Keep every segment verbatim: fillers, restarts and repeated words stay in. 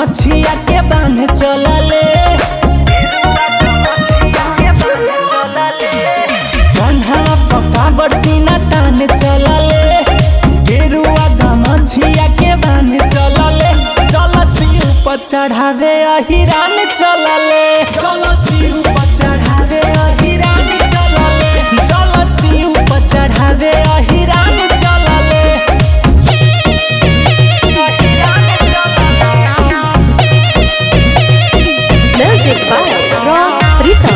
गमछिया के बांध चलले कन्हवा पप्पा बरसीना तान चलले गेरुआ गमछिया के बांध चलले चल शिव पर चढ़ावे अहिरान चलले चल शिव पर चढ़ावे अहिरान चलले चल शिव पर चढ़ावे अहिरान चलले Music by Rock Rhythm.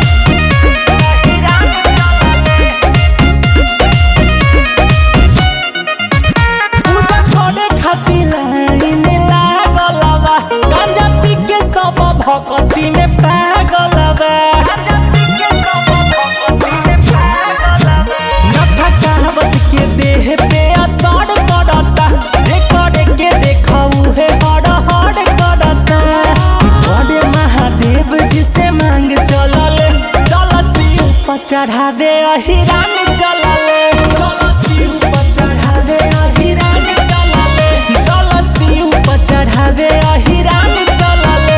पूजा करे खातिर लाइन लागल बा गांजा पी के सब भक्ति में पागल बा नथा कहावत के देह पे असर करता जे करे के देखऊ है हर हर करता बड़े महादेव जी से मांग चलले चल शिव पर चढ़ावे अहिरान चलले चल शिव पर चढ़ावे अहिरान चलले चल शिव पर चढ़ावे अहिरान चलले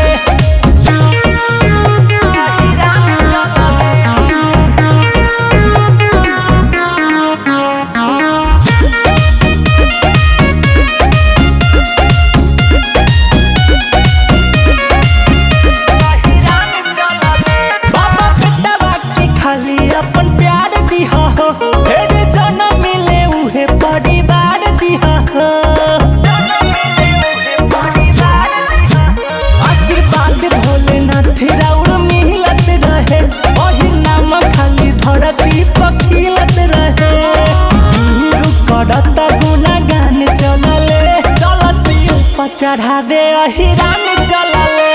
बाबा बेटवा के खाली अपन प्यार दिहा हो फिर जन्म मिले उहे परिवार दिहा हो आशीर्वाद भोलेनाथ राउर मिलत रहे वही नाम खाली धरती पर खिलत रहे गुरु करत गुणगान चलले चल शिव पर चढ़ावे अहिरान चलले